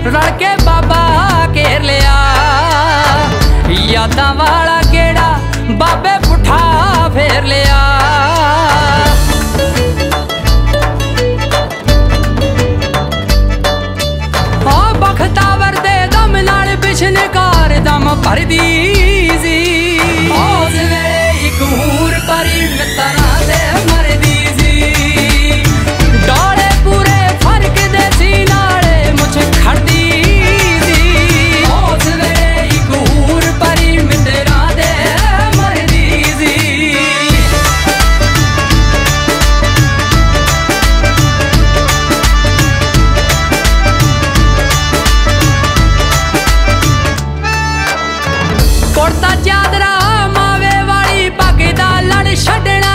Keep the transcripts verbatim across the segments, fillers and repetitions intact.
रल के बाबा घेर लिया। यादां वाला गेड़ा बाबे पुठा फेर लिया। ओ बख्तावर दे दम नाल बिशनकार दम भरदी सी। उस वेले इक हूर परी मित्तरां दे मरदी सी। डोले पूरे फर्क दे सी नाले मुझ खड़दी सी। उस वेले इक हूर परी मित्तरां दे मरदी सी। कुर्ता चादरा मावे वाली पग दा लड़ छड्डना।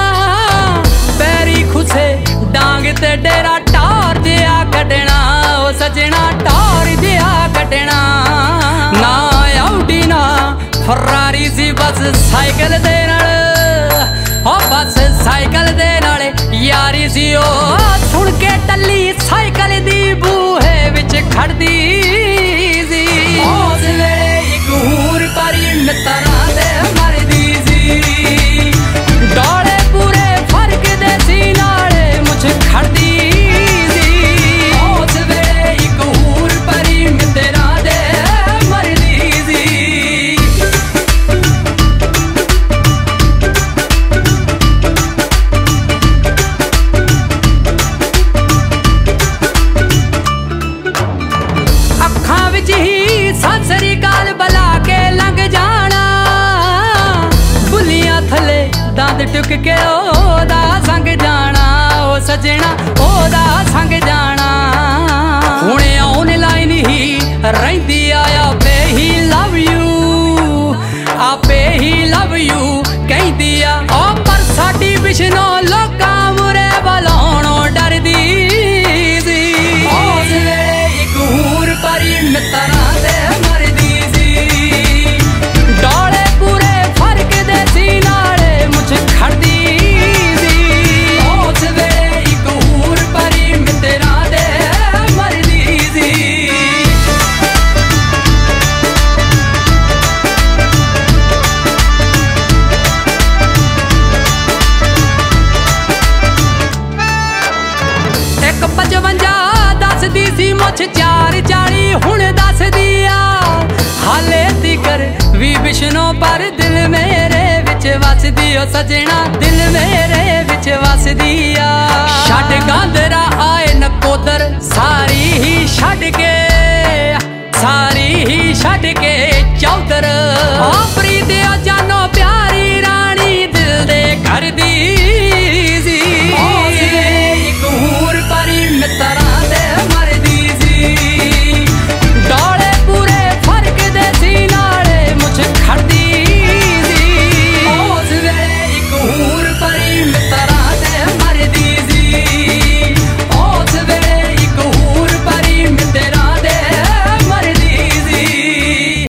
पैरी खुसे डांग ते डेरा टार जिहा कड्डना। ओ सजना टार जिहा कड्डना। ना आउडी ना फरारी सी बस साइकिल दे नाल। ओ बस साइकिल दे नाल यारी सी। ओ सुन के टल्ली साइकिल दी बूहे विच खड़दी सी। उस वेले इक हूर परी मित्तरां दे मरदी सी। डोले पूरे फर्क दे सी नाले मुझ खड़दी सी। उस वेले इक हूर परी मित्तरां दे मरदी सी। अखां विच ही सत श्री अकाल बला के लंघ जाना। बुलियां थले दंद टुक के ओदा संग जाना। ओ सजना ओदा संग जाना। हुणे ऑनलाइन ही रहिंदी आया पे ही लव यू। आपे ही लव यू कहदी आ। ओ पर साडी विष्णो लोकां मुरे बुलाउणों डरदी सी। उस वेले इक हूर परी मित्तरां दे मरदी सी। डोले पूरे फर्क दे सी नाले मुझ खड़दी सी। उस वेले इक हूर परी मित्तरां दे मरदी सी। एक पचवंजा दसदी सी मुझ चार चाली हुण दसदी आ। हाले तिकर वी विष्णु पर दिल मेरे विच वसदी। ओ सजना दिल मेरे विच वसदी आ। छड्ड गांदरा आए नकोदर सारी ही छड्ड के। सारी ही छड्ड के चौधर। आ प्रीत आ जानो